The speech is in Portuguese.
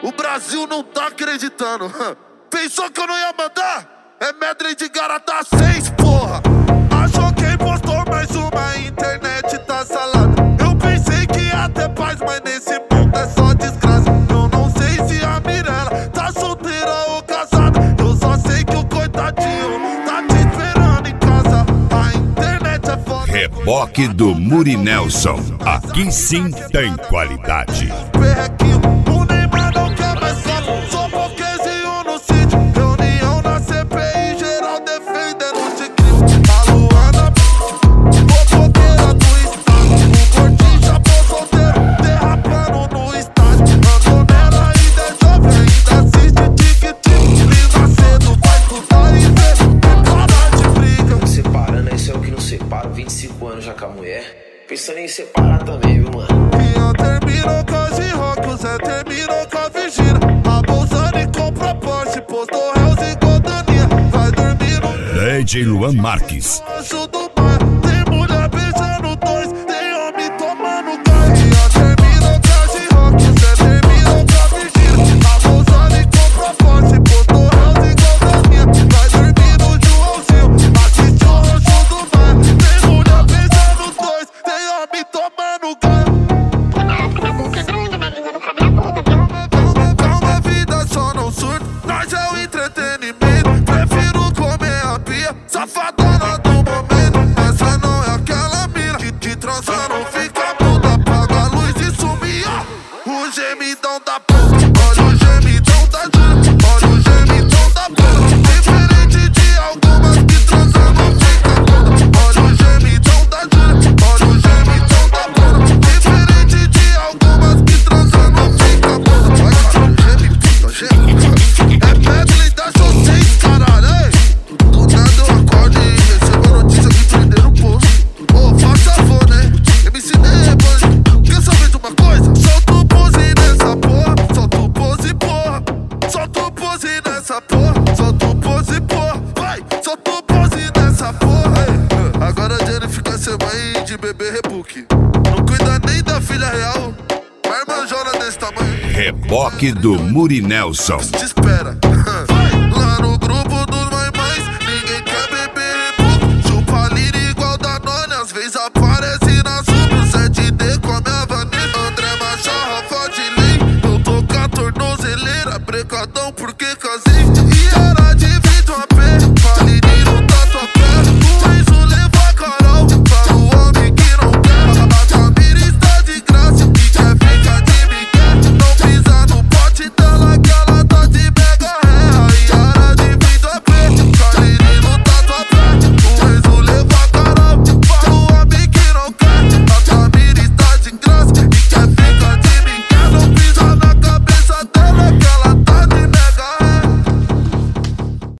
O Brasil não tá acreditando. Pensou que eu não ia mandar? É medley de Garata 6, porra. Achou quem postou mais uma, a internet tá salada. Eu pensei que ia ter paz, mas nesse mundo é só desgraça. Eu não sei se a Mirella tá solteira ou casada. Eu só sei que o coitadinho tá te esperando em casa. A internet é foda. Reboque do Muri Nelson. Aqui sim tem qualidade. Perrequinho, o Neymar não quer mais foto. Sou boquezinho no sítio. Reunião na CPI, geral defendendo o Tiquinho. A Luana, fofoqueira do estado. O Gordinho já pôs solteiro, derrapando no estádio. Antonella ainda é jovem, ainda assiste tic-tic. Lina cedo, vai estudar e ver. Parar de briga. Separando, isso é o que não separa. 25 anos já com a mulher. Pensando em separar também, viu, mano? Ian terminou com a G-Rock, o Zé terminou com a Virgínia. A Bolsani comprou Porsche, postou réus e Godaninha. Vai dormir no DJ Luan Marques. anjo do mar. Tem mulher beijando dois, tem homem tomando gás. Ian terminou com a G-Rock, o Zé terminou com a Virgínia. A Bolsani comprou Porsche, postou réus e Godaninha. Vai dormir no Joãozinho, assiste o anjo do mar. Tem mulher beijando dois, tem homem tomando gás. Calma, vida só não surta. Nós é o entretenimento. Prefiro comer a pia, safadona do momento. Essa não é aquela mina que transa não fica muda. Apaga a luz e sumia. O gemidão da puta. Olha o gemidão da Júlia. Olha o gemidão da puta. Diferente de algumas que transam não fica muda. Olha o gemidão da Júlia. Olha o gemidão da puta. Diferente de algumas que transam não fica muda. Vai, cara, gemidão, gemidão. É medley da J6, caralho, ei. Do nada eu acordo e recebo a notícia que prenderam o posto. Ô, faz favor, né? MC Neband, quer saber de uma coisa? Solta o pose nessa porra, solta o pose, porra. Solta o pose nessa porra, solta o pose, porra. Vai, solta o pose nessa porra, ei. Agora a Jenny fica sem mãe de bebê rebook. Não cuida nem da filha real, mas manjona desse tamanho. Reboque do Muri Nelson. Te espera. Lá no grupo dos mães, ninguém quer beber rebook. Chupa lira igual Danone, às vezes aparece na sub. 7D come a Vanessa, André Machado, Rafa de Lei. Eu tô com a tornozeleira, brecadão porque